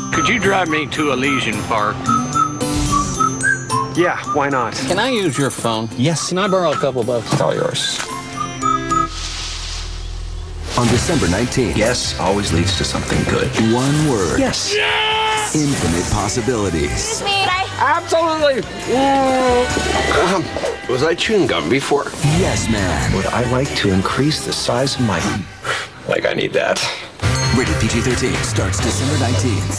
Could you drive me to Elysian Park? Yeah, why not? Can I use your phone? Yes. Can I borrow a couple bucks? It's all yours. On December 19th. Yes always leads to something good. One word. Yes. Infinite possibilities. Absolutely. Was I chewing gum before? Yes, man. Would I like to increase the size of my... Like I need that. Rated PG-13. Starts December 19th.